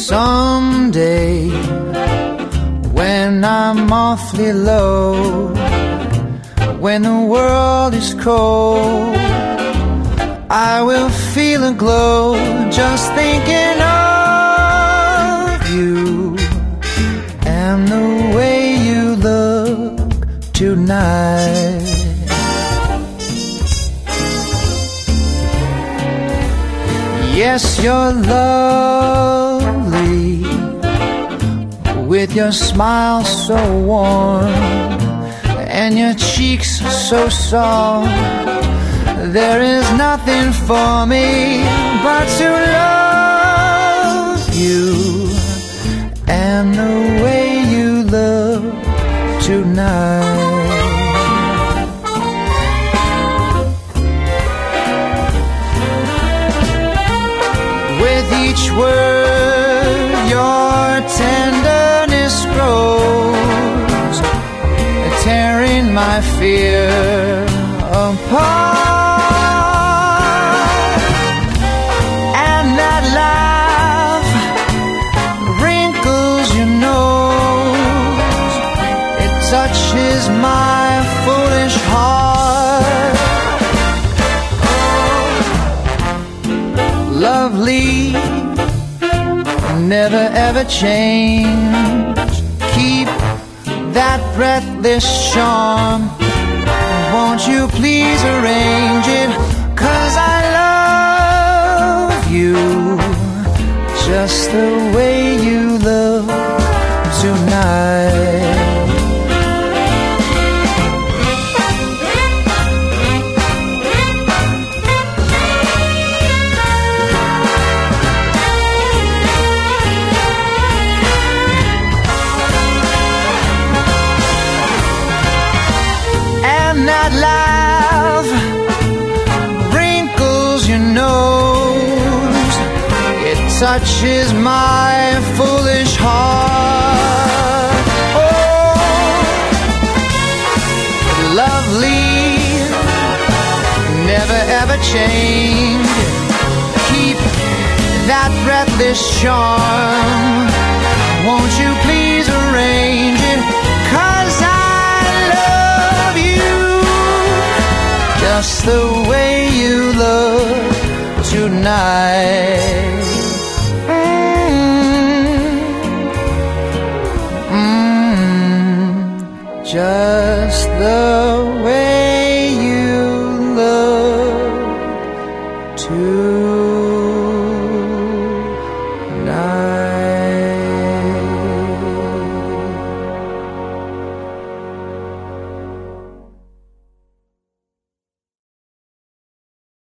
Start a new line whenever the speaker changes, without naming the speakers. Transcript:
Someday, when I'm awfully low, when the world is cold, I will feel a glow just thinking of you and the way you look tonight. Yes, you're lovely, with your smile so warm and your cheeks so soft. There is nothing for me but to love you and the way you look tonight. With each word your tenderness grows, tearing my fear apart. And that laugh wrinkles your nose, it touches my foolish heart. Lovely, never ever change. Keep that breathless charm. Won't you please arrange it? 'Cause I love you just the way you look tonight. That laugh wrinkles your nose, it touches my foolish heart. Oh, lovely, never ever change. Keep that breathless charm. Won't you please arrange it? 'Cause just the way you look tonight. Just the way